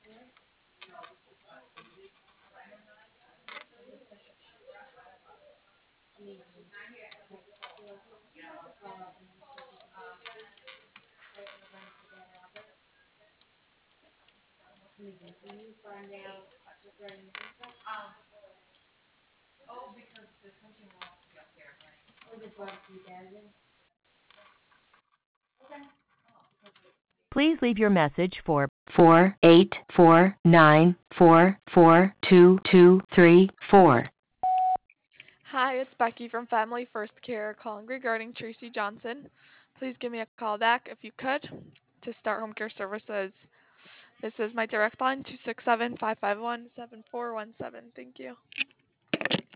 Please leave your message for 48494422234. Hi, it's Becky from Family First Care calling regarding Tracy Johnson. Please give me a call back if you could to start home care services. This is my direct line 267-551-7417. Thank you.